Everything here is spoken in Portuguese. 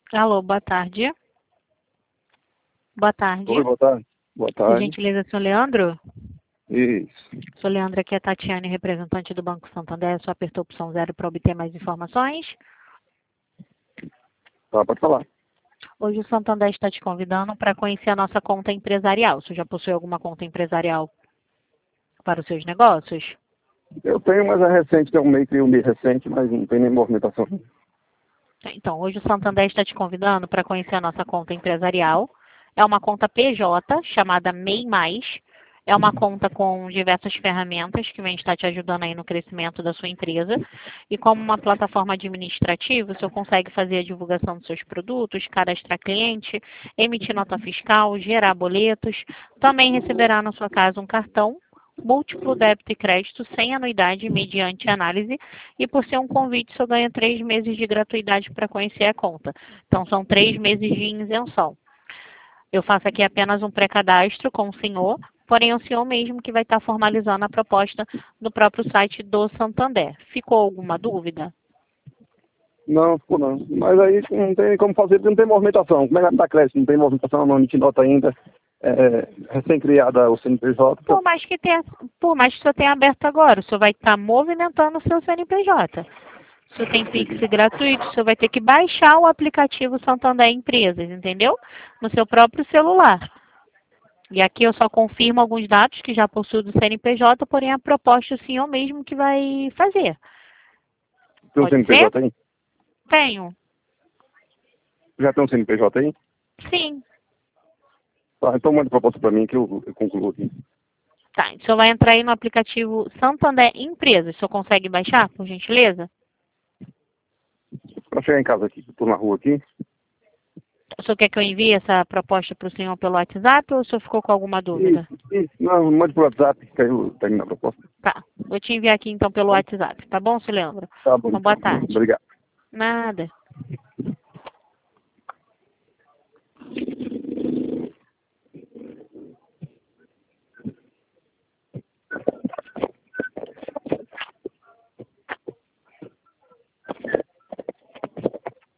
Alô, boa tarde. Boa tarde. Oi, boa tarde. Boa Por tarde. gentileza, senhor Leandro? Isso. Sou Leandro, aqui é a Tatiane, representante do Banco Santander. Só apertou a opção 0 para obter mais informações. Tá, pode falar. Hoje o Santander está te convidando para conhecer a nossa conta empresarial. Você já possui alguma conta empresarial para os seus negócios? Eu tenho, mas é recente, tem um mês recente, mas não tem nem movimentação. Então, hoje o Santander está te convidando para conhecer a nossa conta empresarial. É uma conta PJ, chamada MEI+. É uma conta com diversas ferramentas que vem estar te ajudando aí no crescimento da sua empresa. E como uma plataforma administrativa, o senhor consegue fazer a divulgação dos seus produtos, cadastrar cliente, emitir nota fiscal, gerar boletos. Também receberá na sua casa um cartão múltiplo débito e crédito sem anuidade mediante análise, e por ser um convite, o senhor ganha 3 meses de gratuidade para conhecer a conta. Então, são 3 meses de isenção. Eu faço aqui apenas um pré-cadastro com o senhor, porém é o senhor mesmo que vai estar formalizando a proposta no próprio site do Santander. Ficou alguma dúvida? Não, ficou não. Mas aí não tem como fazer, porque não tem movimentação. Como é que vai me dar crédito? Não tem movimentação, não emite nota ainda. Recém-criada o CNPJ. Por mais que o senhor tenha aberto agora, o senhor vai estar movimentando o seu CNPJ. O senhor tem Pix gratuito, o senhor vai ter que baixar o aplicativo Santander Empresas, entendeu? No seu próprio celular. E aqui eu só confirmo alguns dados que já possuo do CNPJ, porém a proposta o senhor mesmo que vai fazer. Tem um Pode CNPJ ser? aí? Tenho. Já tem um CNPJ aí? Sim. Tá, então manda proposta para mim que eu concluo aqui. Tá, o senhor vai entrar aí no aplicativo Santander Empresas. O senhor consegue baixar, por gentileza? Para chegar em casa aqui, estou na rua aqui. O senhor quer que eu envie essa proposta para o senhor pelo WhatsApp ou o senhor ficou com alguma dúvida? Isso. Não, mande pro WhatsApp, que aí eu termino a proposta. Tá, vou te enviar aqui então pelo WhatsApp, tá bom, senhor Leandro? Tá bom, Uma então. boa tarde. Obrigado. Nada.